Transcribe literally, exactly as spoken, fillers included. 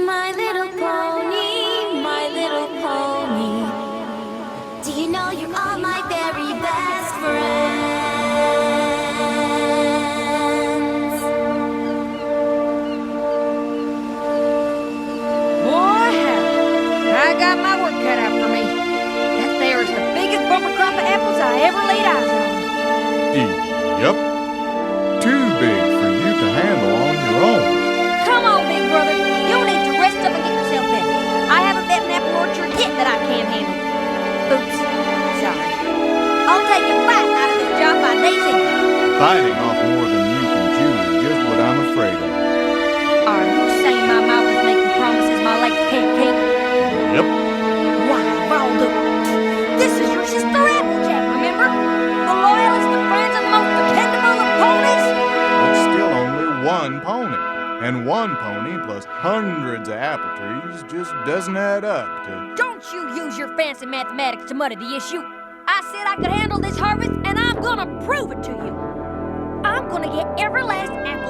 My little pony, my little pony. Do you know you are my very best friends? Boy, howdy. I got my work cut out for me. That there is the biggest bumper crop of apples I ever laid eyes on. Yep. Too big for you to handle on your own. Come on, big brother. You need to rest up and get yourself better. I haven't met an apple orchard yet that I can't handle. Oops. Sorry. I'll take a bite out of this job by Daisy. Biting off more than you can chew is just what I'm afraid of. Are you saying my mouth is making promises my legs can't keep? Yep. Why, Valdo, this is your sister Applejack, remember? The loyalest of friends and the most dependable of ponies? But still only one pony. And one pony plus hundreds of apple trees just doesn't add up to... Don't you use your fancy mathematics to muddy the issue. I said I could handle this harvest, and I'm gonna prove it to you. I'm gonna get every last apple